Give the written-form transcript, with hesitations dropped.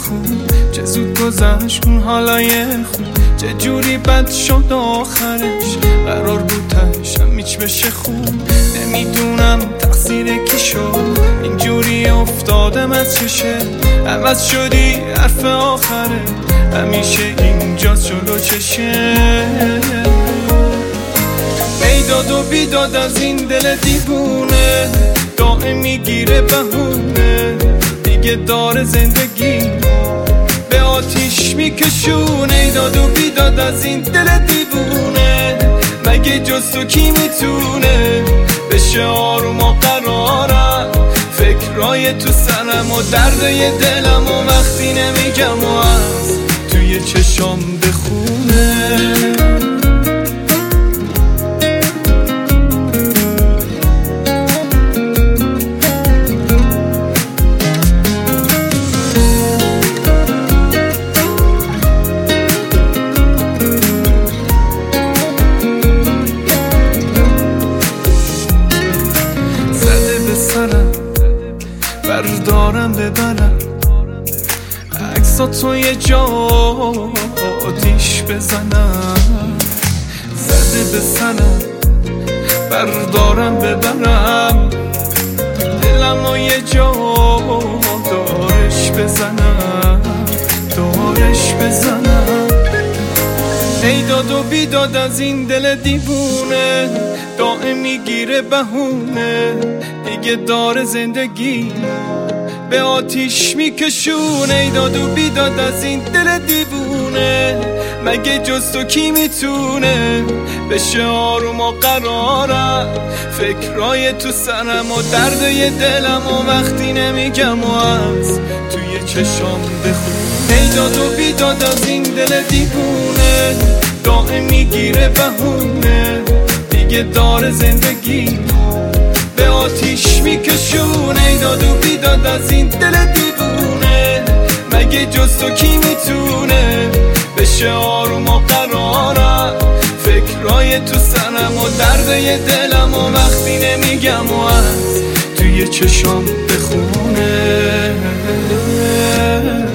خون، چه زود گذشت اون حالای خون، چه جوری بد شد آخرش، قرار بود تهشم هیچ بشه خون. نمیدونم تقصیر کی شد اینجوری افتادم از چشه، عوض شدی حرف آخره همیشه اینجاست جلو چشه. ایداد و بیداد از این دل دیوونه، دائم میگیره بهونه، دیگه داره زندگی به آتیش میکشونه. ایداد و بیداد از این دل دیوونه، مگه جز تو کی میتونه بشه آروم و قرارم؟ فکرای تو سرم و درده دلم و وقتی نمیگم و از توی چشام بخونه. بردارم ببرم عکساتو یه جا آتیش بزنم، زده به سرم بردارم ببرم، دلمو یه جا دارش بزنم، دارش بزنم. ایداد و بیداد از این دل دیوونه، دائم میگیره بهونه، دیگه داره زندگی به آتیش میکشونه. ایداد و بیداد از این دل دیوونه، مگه جز تو کی میتونه بشه آروم و قرارم؟ فکرای تو سرم و درده دلم و وقتی نمیگم و از توی چشام بخونه. ایداد و بیداد از این دل دیوونه، دائم میگیره بهونه، دیگه داره زندگی به آتیش میکشونه. ایداد و بیداد از این دل دیوونه، مگه جز تو کی میتونه بشه آروم و قرارم؟ فکرای تو سرم و درده دلم و وقتی نمیگم و از توی چشام بخونه.